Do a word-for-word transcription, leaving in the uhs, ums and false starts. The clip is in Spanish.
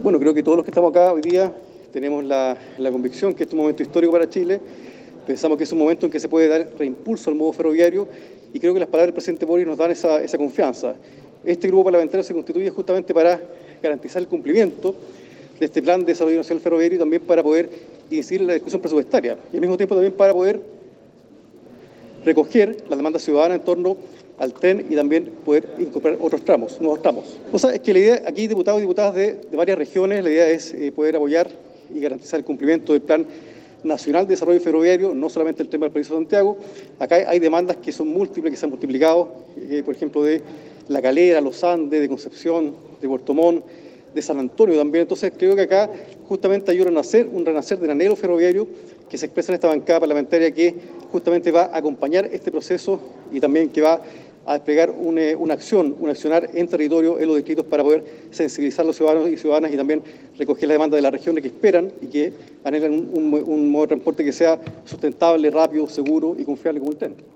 Bueno, creo que todos los que estamos acá hoy día tenemos la, la convicción que este es un momento histórico para Chile. Pensamos que es un momento en que se puede dar reimpulso al modo ferroviario y creo que las palabras del presidente Boric nos dan esa, esa confianza. Este grupo parlamentario se constituye justamente para garantizar el cumplimiento de este plan de desarrollo nacional ferroviario y también para poder incidir en la discusión presupuestaria y al mismo tiempo también para poder recoger la demanda ciudadana en torno al tren y también poder incorporar otros tramos, nuevos tramos. O sea, es que la idea, aquí diputados y diputadas de, de varias regiones, la idea es eh, poder apoyar y garantizar el cumplimiento del Plan Nacional de Desarrollo Ferroviario, no solamente el tema del Proyecto de Santiago. Acá hay demandas que son múltiples, que se han multiplicado, eh, por ejemplo, de La Calera, Los Andes, de Concepción, de Puerto Montt, de San Antonio también. Entonces creo que acá justamente hay un renacer, un renacer del anhelo ferroviario que se expresa en esta bancada parlamentaria que justamente va a acompañar este proceso y también que va a desplegar una, una acción, un accionar en territorio, en los distritos, para poder sensibilizar a los ciudadanos y ciudadanas y también recoger la demanda de las regiones que esperan y que anhelan un, un, un modo de transporte que sea sustentable, rápido, seguro y confiable como el tren.